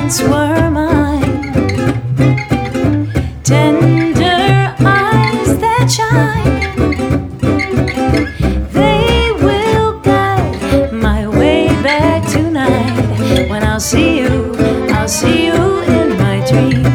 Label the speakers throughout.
Speaker 1: once were mine. Tender eyes that shine, they will guide my way back tonight. When I'll see you in my dreams.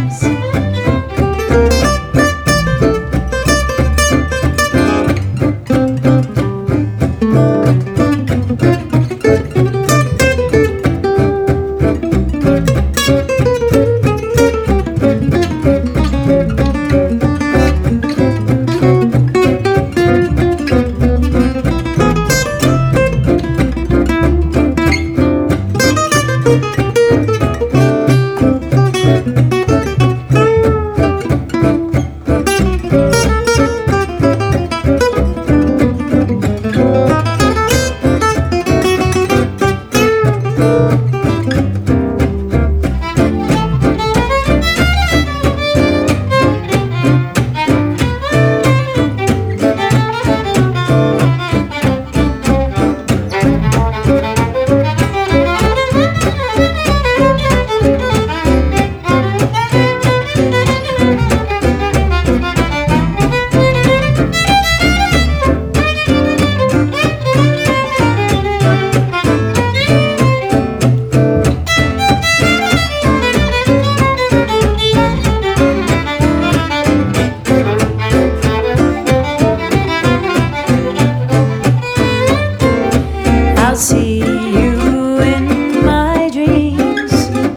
Speaker 1: I'll see you in my dreams,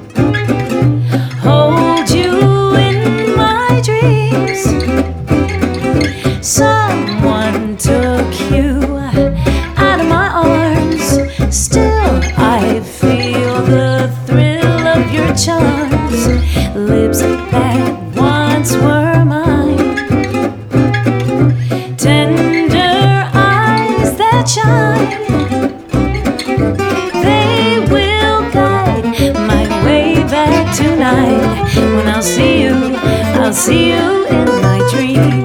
Speaker 1: hold you in my dreams. Someone took you out of my arms, still I feel the thrill of your charms. Lips that once were mine, tender eyes that shine, tonight. When I'll see you in my dreams.